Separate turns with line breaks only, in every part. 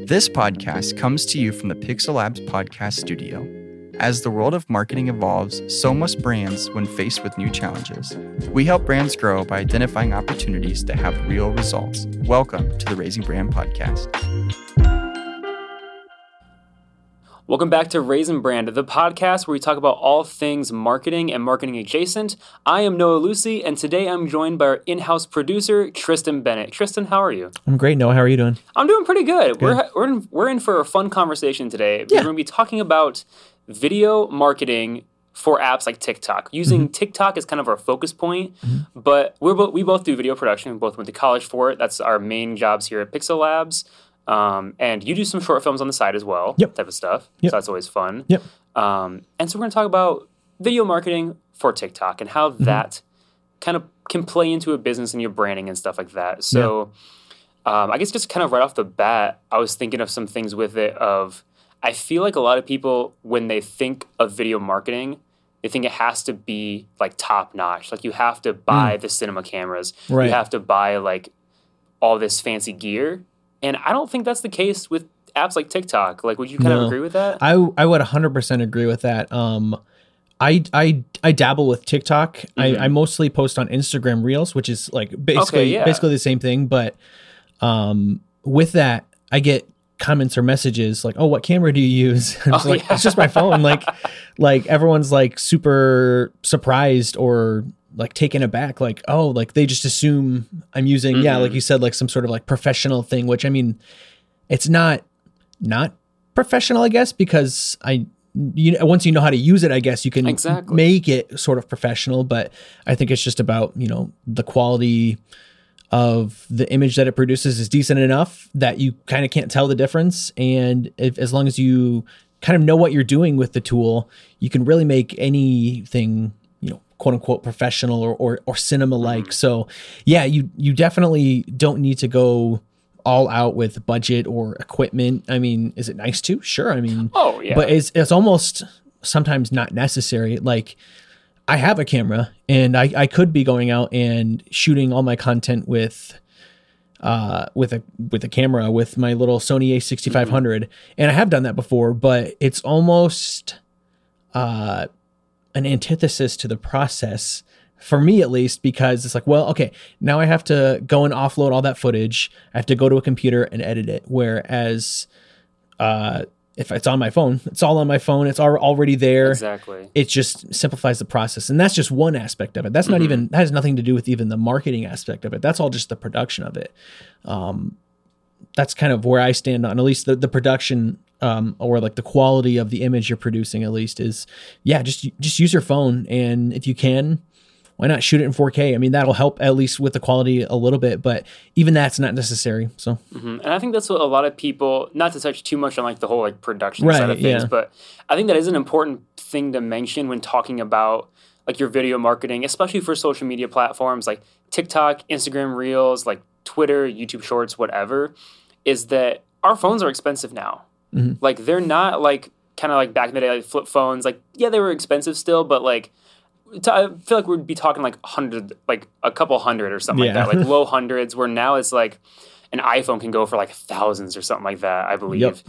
This podcast comes to you from the Pixel Labs podcast studio. As the world of marketing evolves, so must brands when faced with new challenges. We help brands grow by identifying opportunities that have real results. Welcome to the Raising Brand Podcast.
Welcome back to Raising Brand, the podcast where we talk about all things marketing and marketing adjacent. I am Noah Lucy, and today I'm joined by our in-house producer, Tristan Bennett. Tristan, how are you?
I'm great, Noah. How are you doing?
I'm doing pretty good. We're in for a fun conversation today. We're going to be talking about video marketing for apps like TikTok. Using TikTok as kind of our focus point, but we both do video production. We both went to college for it. That's our main jobs here at Pixel Labs. And you do some short films on the side as well, type of stuff. So that's always fun. And so we're going to talk about video marketing for TikTok and how that kind of can play into a business and your branding and stuff like that. So I guess just kind of right off the bat, I was thinking of some things with it I feel like a lot of people, when they think of video marketing, they think it has to be like top notch. Like you have to buy the cinema cameras. You have to buy like all this fancy gear. And I don't think that's the case with apps like TikTok. Like, would you kind of agree with that?
I would 100% agree with that. I dabble with TikTok. I mostly post on Instagram Reels, which is like basically the same thing. But with that, I get comments or messages like, "Oh, what camera do you use?" It's just my phone. Like everyone's like super surprised or like taken aback, like, oh, like they just assume I'm using, like you said, like some sort of like professional thing, which I mean, it's not professional, I guess, because once you know how to use it, I guess you can make it sort of professional, but I think it's just about, the quality of the image that it produces is decent enough that you kind of can't tell the difference. And as long as you kind of know what you're doing with the tool, you can really make anything, quote unquote professional or cinema like. So yeah, you definitely don't need to go all out with budget or equipment. I mean, is it nice to? Sure. I mean, but it's almost sometimes not necessary. Like I have a camera and I could be going out and shooting all my content with a camera with my little Sony a6500. And I have done that before, but it's almost, an antithesis to the process for me, at least, because it's like, well, okay, now I have to go and offload all that footage. I have to go to a computer and edit it. Whereas, if it's on my phone, it's all on my phone. It's already there.
Exactly.
It just simplifies the process. And that's just one aspect of it. That's not even, that has nothing to do with even the marketing aspect of it. That's all just the production of it. That's kind of where I stand on at least the production, or like the quality of the image you're producing, at least, is just use your phone. And if you can, why not shoot it in 4K? I mean, that'll help at least with the quality a little bit, but even that's not necessary. So,
and I think that's what a lot of people, not to touch too much on like the whole like production side of things, but I think that is an important thing to mention when talking about like your video marketing, especially for social media platforms like TikTok, Instagram Reels, like Twitter, YouTube Shorts, whatever, is that our phones are expensive now. Like they're not like kind of like back in the day, like flip phones. Like, yeah, they were expensive still, but like I feel like we'd be talking like a couple hundred or something like that, like low hundreds, where now it's like an iPhone can go for like thousands or something like that, I believe.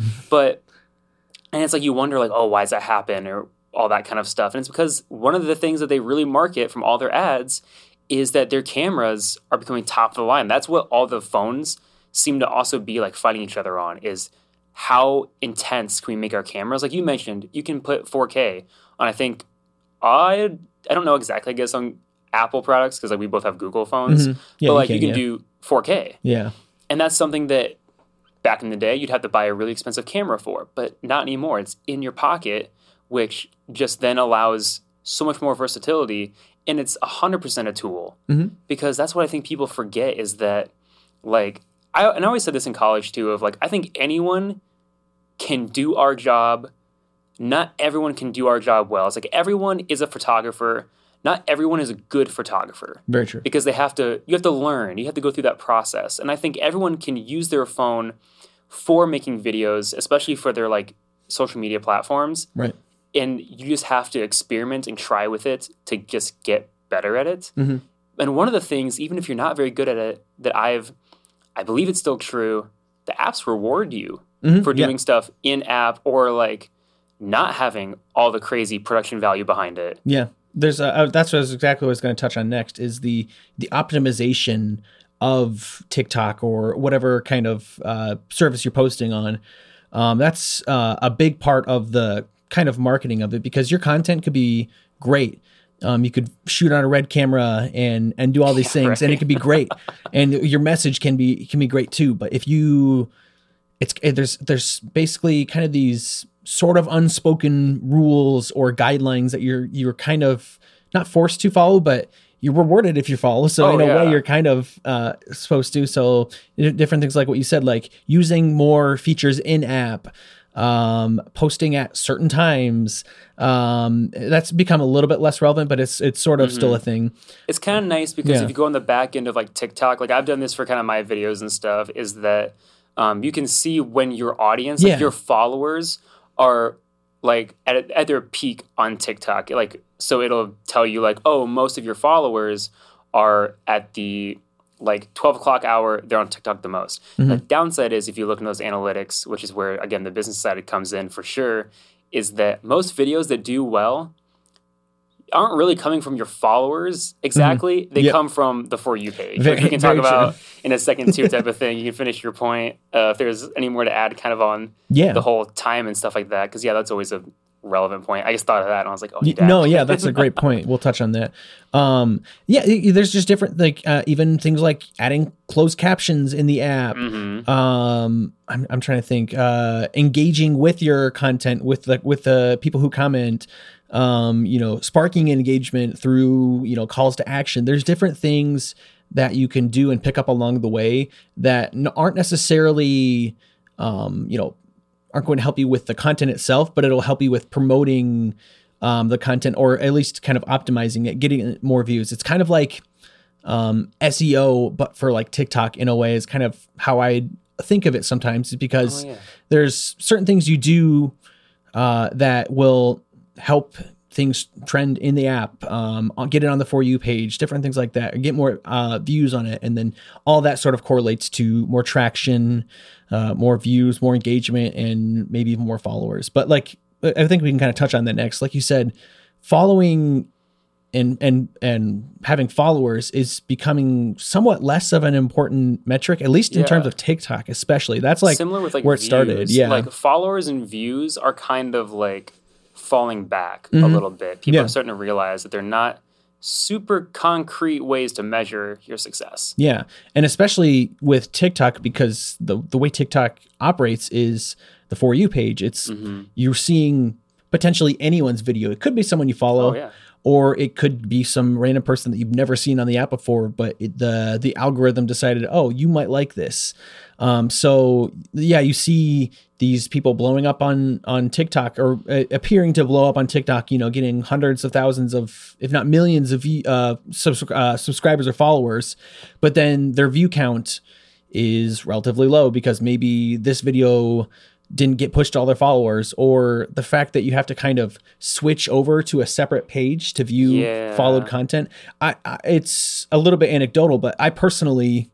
And it's like you wonder like, oh, why does that happen or all that kind of stuff. And it's because one of the things that they really market from all their ads is that their cameras are becoming top of the line. That's what all the phones seem to also be like fighting each other on, is how intense can we make our cameras? Like you mentioned, you can put 4K on, I think, I don't know exactly, I guess, on Apple products, because like we both have Google phones, but like you can do 4K. Yeah. And that's something that back in the day you'd have to buy a really expensive camera for, but not anymore. It's in your pocket, which just then allows so much more versatility, and it's 100% a tool. Because that's what I think people forget, is that like, I always said this in college too, of like, I think anyone can do our job. Not everyone can do our job well. It's like everyone is a photographer. Not everyone is a good photographer.
Very true.
Because you have to learn. You have to go through that process. And I think everyone can use their phone for making videos, especially for their like social media platforms. Right. And you just have to experiment and try with it to just get better at it. And one of the things, even if you're not very good at it, that I believe it's still true, the apps reward you for doing stuff in app or like not having all the crazy production value behind it.
Yeah. There's that's exactly what I was going to touch on next is the optimization of TikTok or whatever kind of service you're posting on. That's a big part of the kind of marketing of it, because your content could be great. You could shoot on a red camera and do all these things, and it could be great. And your message can be great too. But if there's basically kind of these sort of unspoken rules or guidelines that you're kind of not forced to follow, but you're rewarded if you follow. So in a way you're kind of supposed to. So different things like what you said, like using more features in app, posting at certain times. That's become a little bit less relevant, but it's sort of still a thing.
It's kind of nice because if you go on the back end of like TikTok, like I've done this for kind of my videos and stuff, is that you can see when your audience, like your followers are like at their peak on TikTok. Like, so it'll tell you like, oh, most of your followers are at the like 12 o'clock hour, they're on TikTok the most. The downside is if you look in those analytics, which is where, again, the business side comes in for sure, is that most videos that do well aren't really coming from your followers exactly. They come from the For You page, which we can talk about in a second too, type of thing. You can finish your point if there's any more to add kind of on the whole time and stuff like that. Because that's always a relevant point. I just thought of that and I was like,
that's a great point. We'll touch on that. There's just different, like even things like adding closed captions in the app. I'm trying to think, engaging with your content with the people who comment, sparking engagement through, calls to action. There's different things that you can do and pick up along the way that aren't necessarily, aren't going to help you with the content itself, but it'll help you with promoting the content, or at least kind of optimizing it, getting more views. It's kind of like SEO, but for like TikTok in a way, is kind of how I think of it sometimes, because there's certain things you do that will help things trend in the app, get it on the For You page, different things like that, get more views on it. And then all that sort of correlates to more traction, more views, more engagement, and maybe even more followers. But like, I think we can kind of touch on that next. Like you said, following and having followers is becoming somewhat less of an important metric, at least in terms of TikTok, especially. That's like
similar with like
where
views.
It started. Yeah.
Like followers and views are kind of like falling back a little bit. People are starting to realize that they're not super concrete ways to measure your success.
Yeah. And especially with TikTok, because the way TikTok operates is the For You page. It's you're seeing potentially anyone's video. It could be someone you follow, or it could be some random person that you've never seen on the app before, but the algorithm decided, oh, you might like this. So you see these people blowing up on TikTok, or appearing to blow up on TikTok, getting hundreds of thousands of, if not millions of subscribers or followers, but then their view count is relatively low because maybe this video didn't get pushed to all their followers, or the fact that you have to kind of switch over to a separate page to view followed content. It's a little bit anecdotal, but I personally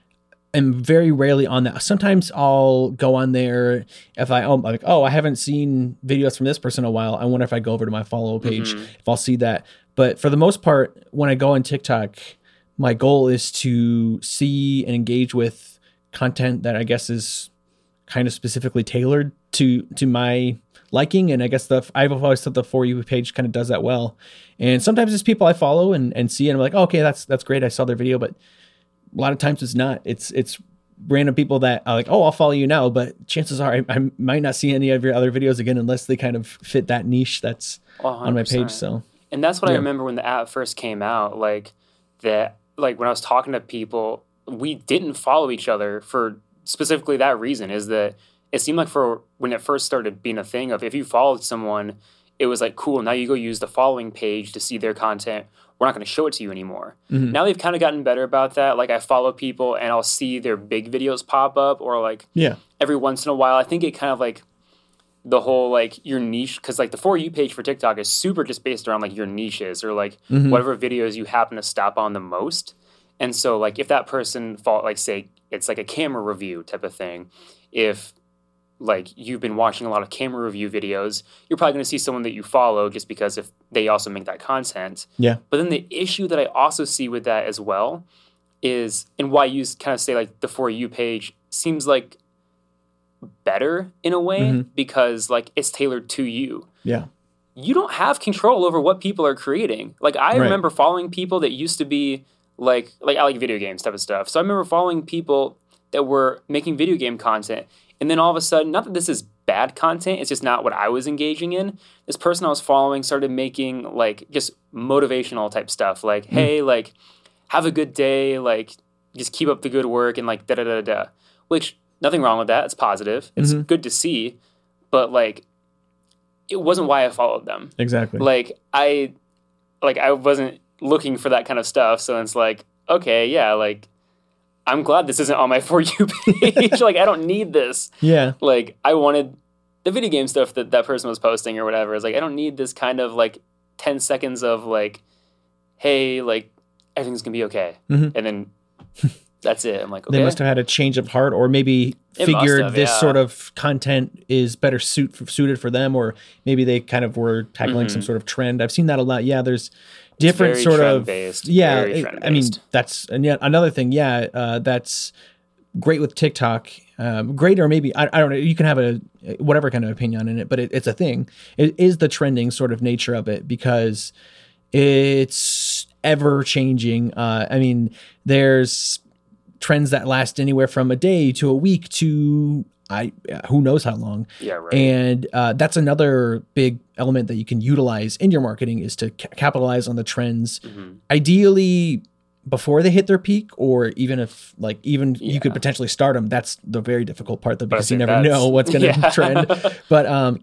am very rarely on that. Sometimes I'll go on there if I haven't seen videos from this person in a while. I wonder if I go over to my follow page, if I'll see that. But for the most part, when I go on TikTok, my goal is to see and engage with content that I guess is kind of specifically tailored to my liking. And I guess I've always thought the For You page kind of does that well. And sometimes it's people I follow and see, and I'm like, oh, okay, that's great. I saw their video, but a lot of times it's not. It's random people that are like, oh, I'll follow you now, but chances are I might not see any of your other videos again unless they kind of fit that niche that's 100%. On my page. So,
and that's what I remember when the app first came out. Like when I was talking to people, we didn't follow each other for specifically that reason. Is that it seemed like for when it first started being a thing of if you followed someone, it was like, cool, now you go use the following page to see their content. We're not going to show it to you anymore. Now they've kind of gotten better about that. Like I follow people and I'll see their big videos pop up, or like every once in a while. I think it kind of like the whole like your niche, because like the For You page for TikTok is super just based around like your niches, or like whatever videos you happen to stop on the most. And so like if that person like say it's like a camera review type of thing, if like you've been watching a lot of camera review videos, you're probably going to see someone that you follow just because if they also make that content.
Yeah.
But then the issue that I also see with that as well is, and why you kind of say like the For You page seems like better in a way because like it's tailored to you.
Yeah.
You don't have control over what people are creating. Like I remember following people that used to be like I like video games type of stuff. So I remember following people that were making video game content. And then all of a sudden, not that this is bad content, it's just not what I was engaging in. This person I was following started making like just motivational type stuff. Like, hey, like have a good day, like just keep up the good work and like da-da-da-da. Which nothing wrong with that. It's positive. It's good to see. But like it wasn't why I followed them.
Exactly.
Like I wasn't looking for that kind of stuff. So it's like, okay, yeah, like I'm glad this isn't on my For You page. Like I don't need this.
Yeah.
Like I wanted the video game stuff that person was posting or whatever. It's like, I don't need this kind of like 10 seconds of like, hey, like everything's gonna be okay. And then that's it. I'm like, okay.
They must have had a change of heart, or maybe figured this sort of content is better suited for them, or maybe they kind of were tackling some sort of trend. I've seen that a lot. Yeah, there's different sort of
based.
Yeah, I mean that's another thing. Yeah, that's great with TikTok. Great, or maybe I don't know. You can have a whatever kind of opinion on it, but it's a thing. It is the trending sort of nature of it because it's ever changing. I mean, there's trends that last anywhere from a day to a week to who knows how long.
Yeah, right.
And that's another big element that you can utilize in your marketing is to capitalize on the trends. Ideally before they hit their peak, or even if like you could potentially start them. That's the very difficult part though, because you never know what's going to trend. But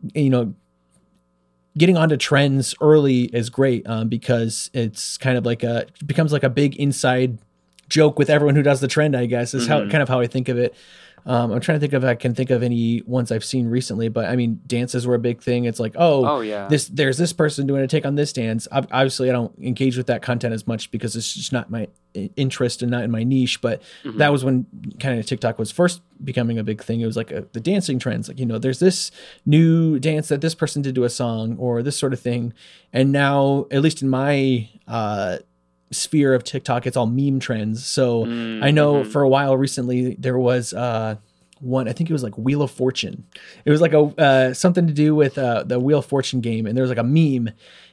getting onto trends early is great because it's kind of like becomes like a big inside joke with everyone who does the trend, I guess, is how I think of it. I'm trying to think if I can think of any ones I've seen recently, but I mean, dances were a big thing. It's like, there's this person doing a take on this dance. Obviously, I don't engage with that content as much because it's just not my interest and not in my niche. But that was when kind of TikTok was first becoming a big thing. It was like the dancing trends, like, there's this new dance that this person did to a song or this sort of thing. And now, at least in my sphere of TikTok, it's all meme trends. So I know for a while recently there was one, I think it was like Wheel of Fortune. It was like a something to do with the Wheel of Fortune game, and there was like a meme,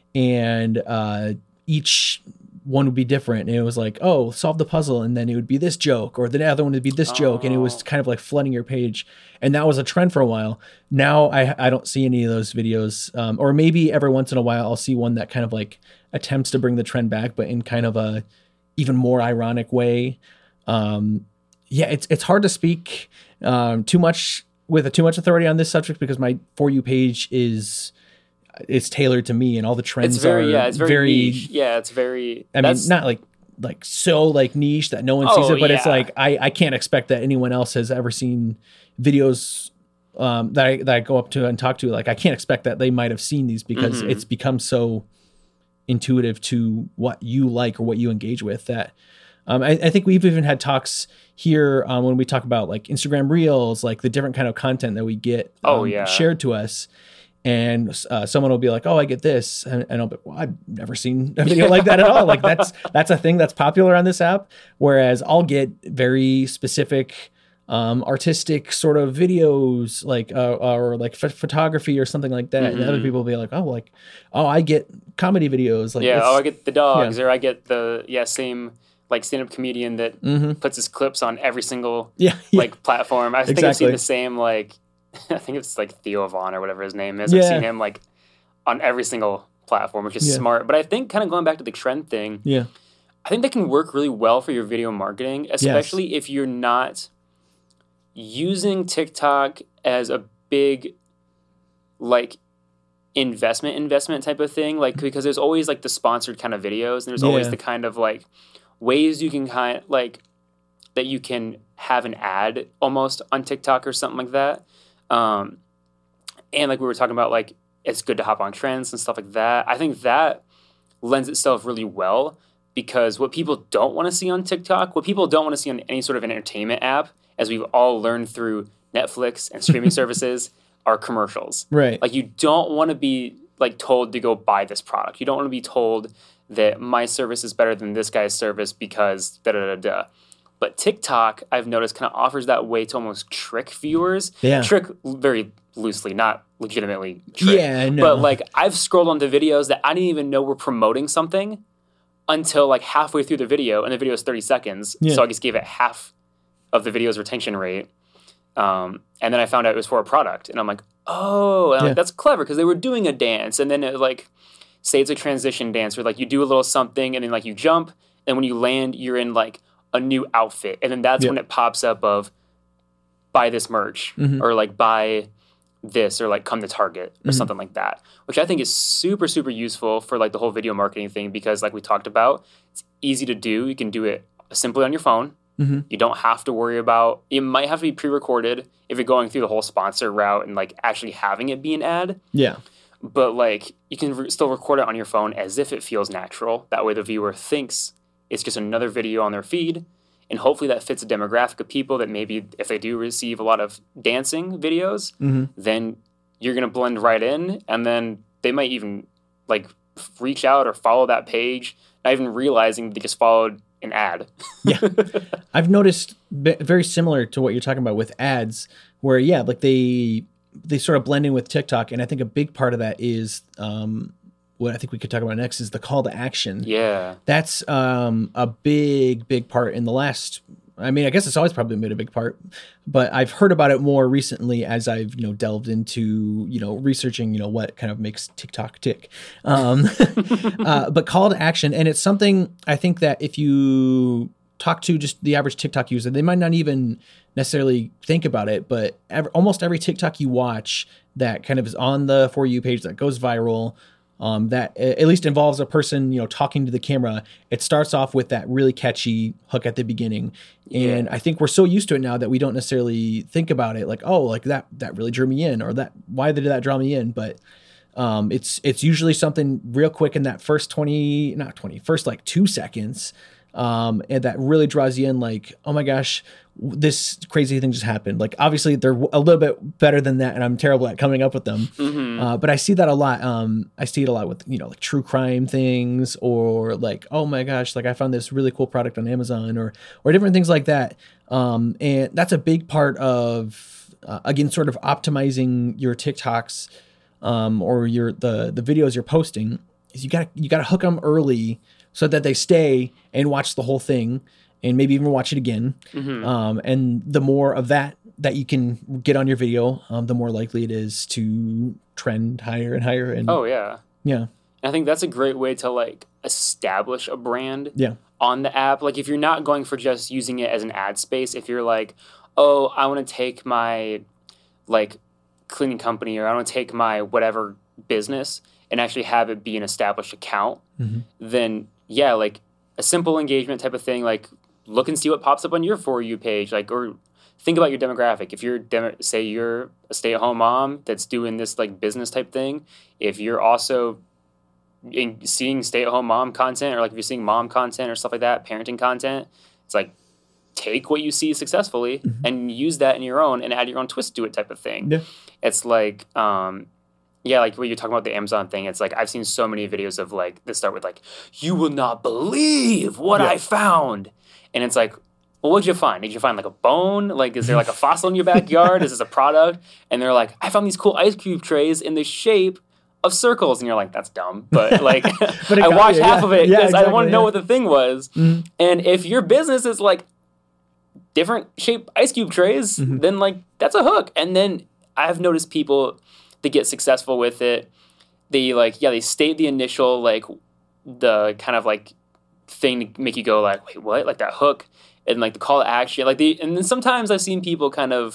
and each one would be different. And it was like, oh, solve the puzzle, and then it would be this joke, or the other one would be this joke, and it was kind of like flooding your page. And that was a trend for a while. Now I don't see any of those videos, or maybe every once in a while I'll see one that kind of like attempts to bring the trend back, but in kind of a even more ironic way. It's hard to speak too much authority on this subject because my For You page is tailored to me, and all the trends
it's very niche. Yeah, it's very.
I mean, not like so like niche that no one sees it, but it's like I can't expect that anyone else has ever seen videos that I go up to and talk to. Like I can't expect that they might have seen these because it's become so intuitive to what you like or what you engage with that I think we've even had talks here when we talk about like Instagram Reels, like the different kind of content that we get shared to us. And someone will be like, oh, I get this. And I'll be, well, I've never seen a video like that at all. Like that's a thing that's popular on this app. Whereas I'll get very specific artistic sort of videos, like or like photography or something like that. And other people will be like, oh, I get comedy videos. Like,
I get the dogs, or I get the same like stand-up comedian that puts his clips on every single like platform. I think I've seen the same like. I think it's like Theo Vaughn or whatever his name is. I've seen him like on every single platform, which is smart. But I think kind of going back to the trend thing, I think that can work really well for your video marketing, especially if you're not using TikTok as a big like investment type of thing. Like, because there's always like the sponsored kind of videos, and there's always the kind of like ways you can kind of like that you can have an ad almost on TikTok or something like that. And like we were talking about, like, it's good to hop on trends and stuff like that. I think that lends itself really well because what people don't want to see on TikTok, what people don't want to see on any sort of an entertainment app, as we've all learned through Netflix and streaming services are commercials.
Right.
Like, you don't want to be like told to go buy this product. You don't want to be told that my service is better than this guy's service because da-da-da-da. But TikTok, I've noticed, kind of offers that way to almost trick viewers.
Yeah.
Trick very loosely, not legitimately trick.
Yeah, no.
But like, I've scrolled onto videos that I didn't even know were promoting something until like halfway through the video, and the video is 30 seconds. Yeah. So I just gave it half of the video's retention rate. And then I found out it was for a product. And I'm like, oh, and like, that's clever, because they were doing a dance. And then it like, say it's a transition dance where like you do a little something and then like you jump, and when you land, you're in like a new outfit. And then that's when it pops up of buy this merch or like buy this or like come to Target or something like that, which I think is super, super useful for like the whole video marketing thing, because like we talked about, it's easy to do. You can do it simply on your phone. You don't have to worry about, it might have to be pre-recorded if you're going through the whole sponsor route and like actually having it be an ad.
Yeah.
But like you can still record it on your phone as if it feels natural. That way the viewer thinks it's just another video on their feed. And hopefully that fits a demographic of people that maybe if they do receive a lot of dancing videos, then you're going to blend right in. And then they might even like reach out or follow that page, not even realizing they just followed an ad.
Yeah. I've noticed very similar to what you're talking about with ads, where, like they sort of blend in with TikTok. And I think a big part of that is what I think we could talk about next is the call to action.
Yeah.
That's a big part in the last, I mean, I guess it's always probably been a big part, but I've heard about it more recently as I've, delved into, researching, what kind of makes TikTok tick. But call to action. And it's something I think that if you talk to just the average TikTok user, they might not even necessarily think about it, but almost every TikTok you watch that kind of is on the For You page that goes viral, that at least involves a person, talking to the camera, it starts off with that really catchy hook at the beginning. And I think we're so used to it now that we don't necessarily think about it like, oh, like that really drew me in, or why did that draw me in? But it's usually something real quick in that first like 2 seconds. And that really draws you in like, oh my gosh, this crazy thing just happened. Like, obviously they're a little bit better than that, and I'm terrible at coming up with them. But I see that a lot. I see it a lot with, like true crime things, or like, oh my gosh, like I found this really cool product on Amazon, or different things like that. And that's a big part of, again, sort of optimizing your TikToks, or the videos you're posting, is you gotta hook them early so that they stay and watch the whole thing, and maybe even watch it again. And the more of that you can get on your video, the more likely it is to trend higher and higher. And
yeah.
And
I think that's a great way to like establish a brand on the app. Like if you're not going for just using it as an ad space, if you're like, oh, I want to take my like cleaning company, or I want to take my whatever business and actually have it be an established account, then like a simple engagement type of thing, like look and see what pops up on your For You page, like, or think about your demographic. If you're say you're a stay-at-home mom that's doing this like business type thing, if you're also seeing stay-at-home mom content, or like if you're seeing mom content or stuff like that, parenting content, it's like take what you see successfully and use that in your own and add your own twist to it type of thing. It's like like when you're talking about the Amazon thing, it's like I've seen so many videos of like that start with like, you will not believe what I found. And it's like, well, what'd you find? Did you find like a bone? Like, is there like a fossil in your backyard? Is this a product? And they're like, I found these cool ice cube trays in the shape of circles. And you're like, that's dumb. But like, I watched half of it because I want to know what the thing was. And if your business is like different shaped ice cube trays, then like that's a hook. And then I've noticed people that get successful with it, they like, they state the initial, like the kind of like thing to make you go like, wait, what? Like that hook, and like the call to action, like and then sometimes I've seen people kind of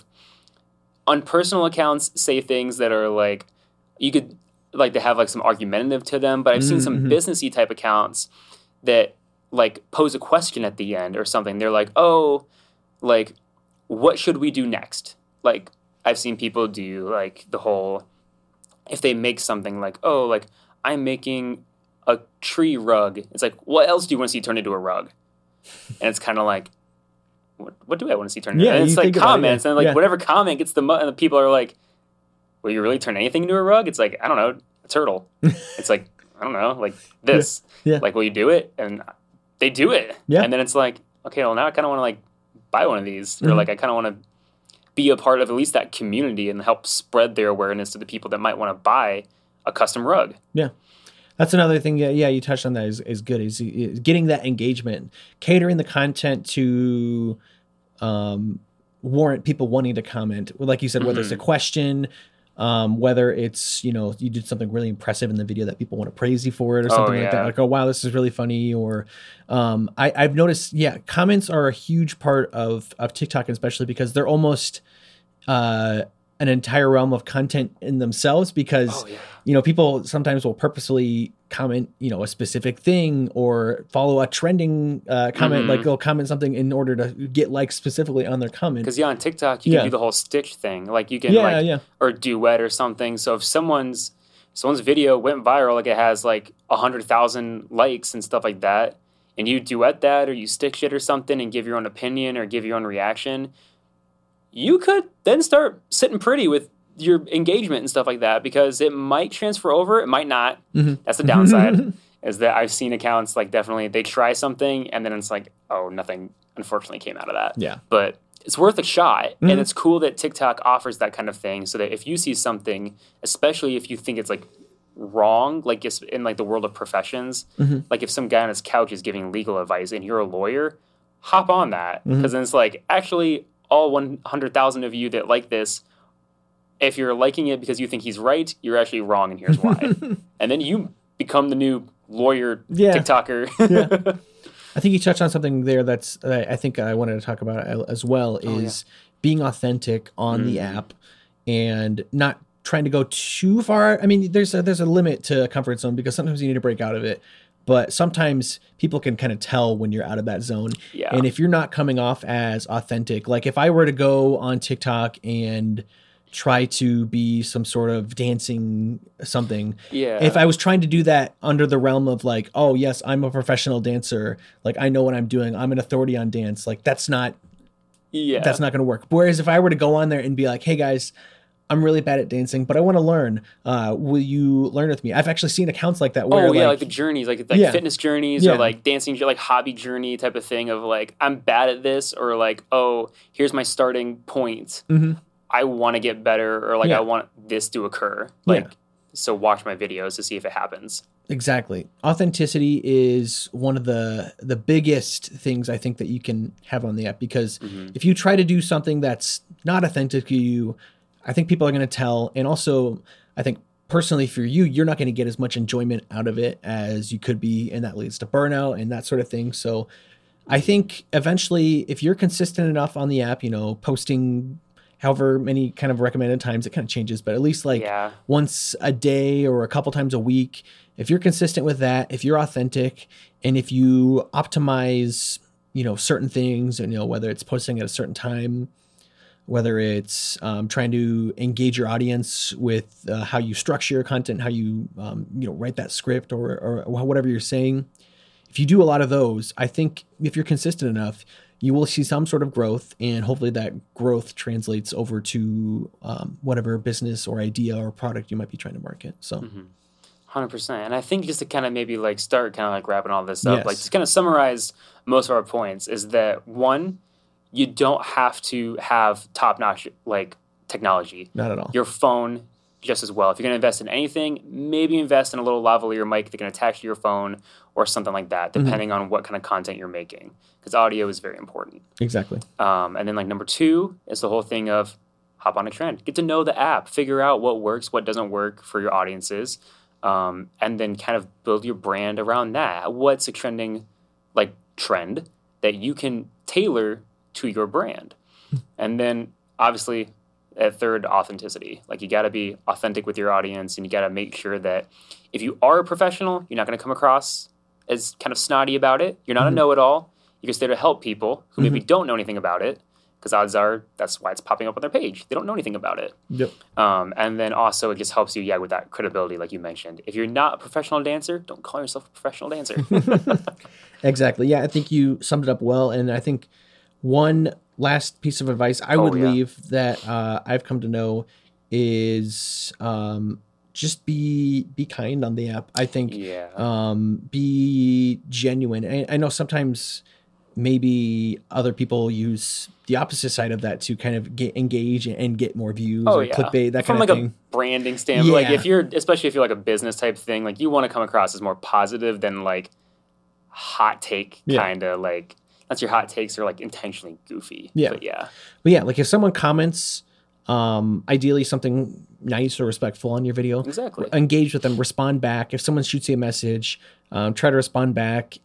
on personal accounts say things that are like, you could like to have like some argumentative to them, but I've seen some businessy type accounts that like pose a question at the end or something. They're like, oh, like what should we do next? Like I've seen people do like the whole, if they make something like, oh, like I'm making a tree rug. It's like, what else do you want to see turned into a rug? And it's kind of like, what do I want to see turned into? And it's like comments, and like whatever comment gets and the people are like, will you really turn anything into a rug? It's like, I don't know, a turtle. It's like, I don't know, like this. Yeah. Like, will you do it? And they do it. Yeah. And then it's like, okay, well, now I kind of want to like buy one of these, or like I kind of want to be a part of at least that community and help spread their awareness to the people that might want to buy a custom rug.
Yeah. That's another thing. Yeah, you touched on that is good. Is getting that engagement, catering the content to warrant people wanting to comment. Like you said, whether it's a question, whether it's, you did something really impressive in the video that people want to praise you for it or something like that. Like, oh, wow, this is really funny. Or I've noticed, comments are a huge part of TikTok, especially because they're almost an entire realm of content in themselves, because people sometimes will purposely comment a specific thing or follow a trending comment, like they'll comment something in order to get likes specifically on their comment.
Because on TikTok you can do the whole stitch thing, like you can or duet or something. So if someone's video went viral, like it has like 100,000 likes and stuff like that, and you duet that or you stitch it or something and give your own opinion or give your own reaction, you could then start sitting pretty with your engagement and stuff like that, because it might transfer over, it might not. That's the downside. Is that I've seen accounts like definitely they try something and then it's like, oh, nothing unfortunately came out of that.
Yeah.
But it's worth a shot. And it's cool that TikTok offers that kind of thing, so that if you see something, especially if you think it's like wrong, like in like the world of professions, like if some guy on his couch is giving legal advice and you're a lawyer, hop on that, because then it's like, actually all 100,000 of you that like this, if you're liking it because you think he's right, you're actually wrong, and here's why. And then you become the new lawyer TikToker.
I think you touched on something there that's I think I wanted to talk about as well, is being authentic on the app and not trying to go too far. I mean, there's a limit to a comfort zone, because sometimes you need to break out of it. But sometimes people can kind of tell when you're out of that zone. Yeah. And if you're not coming off as authentic, like if I were to go on TikTok and try to be some sort of dancing something. Yeah. If I was trying to do that under the realm of like, oh yes, I'm a professional dancer, like I know what I'm doing, I'm an authority on dance, like that's not going to work. Whereas if I were to go on there and be like, hey guys, I'm really bad at dancing, but I want to learn. Will you learn with me? I've actually seen accounts like that. Where
like the journeys, like fitness journeys or like dancing, like hobby journey type of thing of like, I'm bad at this, or like, oh, here's my starting point. I want to get better, or like I want this to occur. Like, so watch my videos to see if it happens.
Exactly. Authenticity is one of the biggest things I think that you can have on the app, because if you try to do something that's not authentic to you, I think people are going to tell. And also, I think personally for you, you're not going to get as much enjoyment out of it as you could be, and that leads to burnout and that sort of thing. So I think eventually, if you're consistent enough on the app, posting however many kind of recommended times, it kind of changes, but at least like once a day or a couple times a week, if you're consistent with that, if you're authentic, and if you optimize, certain things, and whether it's posting at a certain time, whether it's trying to engage your audience with how you structure your content, how you write that script or whatever you're saying. If you do a lot of those, I think if you're consistent enough, you will see some sort of growth, and hopefully that growth translates over to whatever business or idea or product you might be trying to market. So
100%. And I think just to kind of maybe like start kind of like wrapping all this up, like just kind of summarize most of our points, is that one, you don't have to have top-notch like technology.
Not at all.
Your phone just as well. If you're going to invest in anything, maybe invest in a little lavalier mic that can attach to your phone or something like that, depending on what kind of content you're making, because audio is very important.
Exactly.
And then like number 2 is the whole thing of hop on a trend. Get to know the app. Figure out what works, what doesn't work for your audiences, and then kind of build your brand around that. What's a trending like trend that you can tailor to your brand? And then obviously at third, authenticity. Like you got to be authentic with your audience, and you got to make sure that if you are a professional, you're not going to come across as kind of snotty about it. You're not a know-it-all. You're just there to help people who maybe don't know anything about it, because odds are that's why it's popping up on their page. They don't know anything about it.
Yep.
And then also it just helps you, with that credibility, like you mentioned. If you're not a professional dancer, don't call yourself a professional dancer.
Exactly. Yeah, I think you summed it up well, and I think One last piece of advice I would leave that I've come to know is just be kind on the app. I think be genuine. I know sometimes maybe other people use the opposite side of that to kind of engage and get more views or clickbait, that kind of thing.
From a branding standpoint, like especially if you're like a business type thing, like you want to come across as more positive than like hot take kind of like, that's your hot takes are like intentionally goofy.
Yeah.
But
like if someone comments, ideally something nice or respectful on your video, engage with them, respond back. If someone shoots you a message, try to respond back.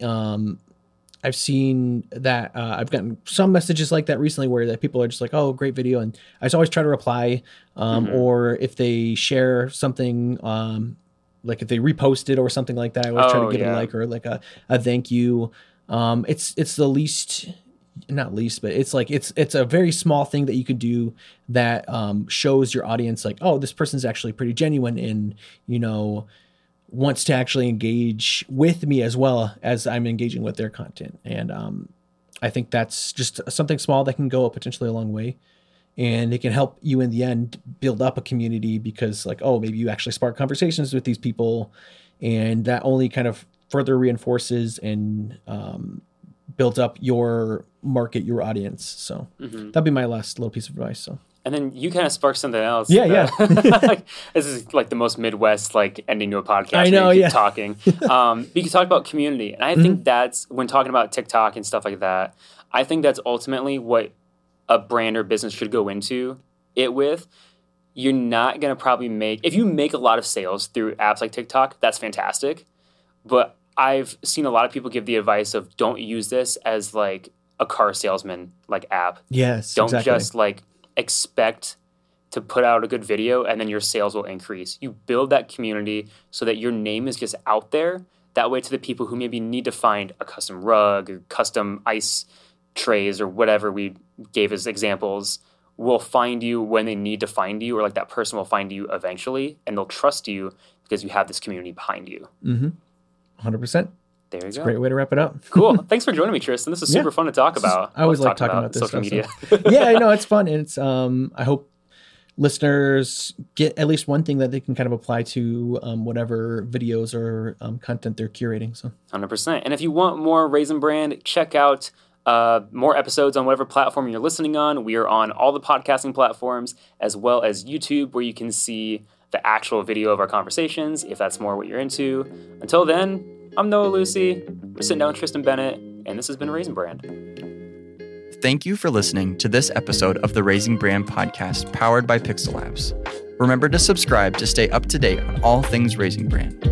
I've seen that I've gotten some messages like that recently where that people are just like, oh, great video. And I just always try to reply. Or if they share something, like if they repost it or something like that, I always try to give it a like or like a thank you. It's the least, not least, but it's like, it's a very small thing that you could do that shows your audience like, oh, this person's actually pretty genuine and, you know, wants to actually engage with me as well as I'm engaging with their content. And I think that's just something small that can go potentially a long way. And it can help you in the end build up a community because like, oh, maybe you actually spark conversations with these people. And that only kind of further reinforces and builds up your market, your audience. So that'd be my last little piece of advice. So.
And then you kind of sparked something else.
Yeah.
Like, this is like the most Midwest, like ending to a podcast.
I know,
keep talking. You can talk about community. And I think that's, when talking about TikTok and stuff like that, I think that's ultimately what a brand or business should go into it with. You're not going to probably if you make a lot of sales through apps like TikTok, that's fantastic. But I've seen a lot of people give the advice of don't use this as like a car salesman like app.
Yes,
Don't just like expect to put out a good video and then your sales will increase. You build that community so that your name is just out there. That way to the people who maybe need to find a custom rug or custom ice trays or whatever we gave as examples will find you when they need to find you, or like that person will find you eventually and they'll trust you because you have this community behind you.
100%.
There you go.
Great way to wrap it up.
Cool. Thanks for joining me, Tristan. This is super fun to talk about.
I always like talking about this
social
stuff,
media.
So. Yeah, I know it's fun. And it's I hope listeners get at least one thing that they can kind of apply to whatever videos or content they're curating. So
100%. And if you want more Raisin Brand, check out more episodes on whatever platform you're listening on. We are on all the podcasting platforms as well as YouTube, where you can see the actual video of our conversations if that's more what you're into. Until then, I'm Noah Lucy. We're sitting down with Tristan Bennett, and this has been Raisin Brand.
Thank you for listening to this episode of the Raising Brand podcast powered by Pixel Labs. Remember to subscribe to stay up to date on all things Raising Brand.